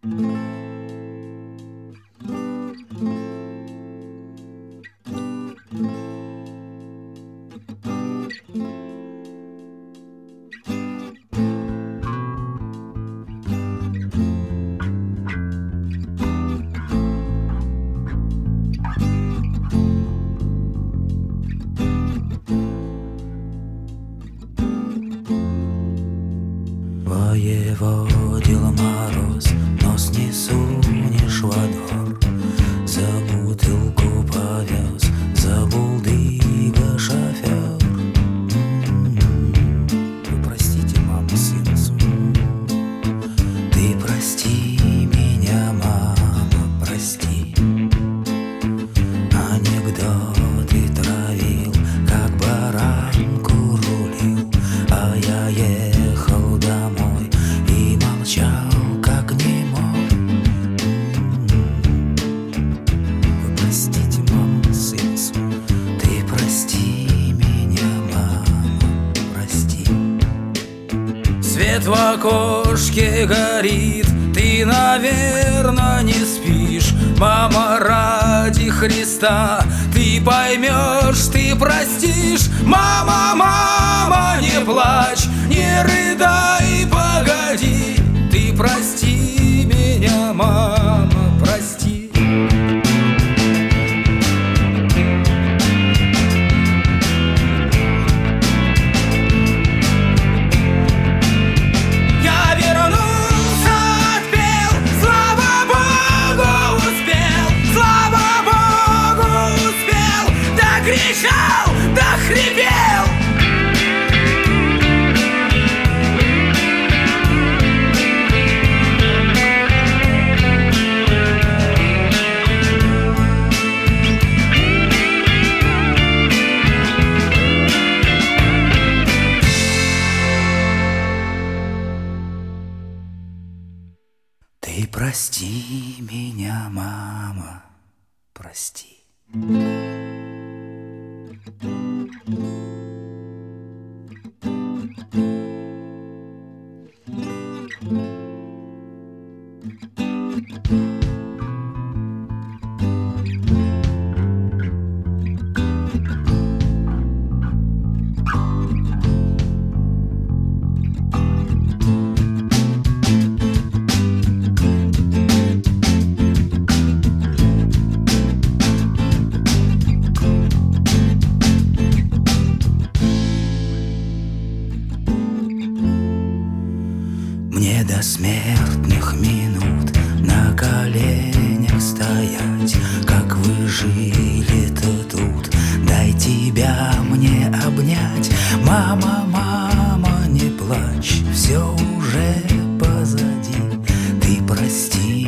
Воеводил мороз, нос не сунешь во двор. За бутылку повез, забыл дыга шофер. Вы простите, мама, сын. Ты прости меня, мама, прости. Анекдоты травил, как баранку рулил, а я ехал домой и молчал, как немой. Вы простите, мама, сын свой. Ты прости меня, мама, прости. Свет в окошке горит, ты, наверное, не спишь. Мама, ради Христа, ты поймешь, ты простишь. Мама, мама, не плачь, не рыдай, погоди. Ты прости меня, мама, прости. Я вернулся, отпел, слава Богу, успел, слава Богу, успел, докричал, дохрипел. Ты прости меня, мама, прости. Мне до смертных минут на коленях стоять. Как вы жили-то тут, дай тебя мне обнять. Мама, мама, не плачь, все уже позади. Ты прости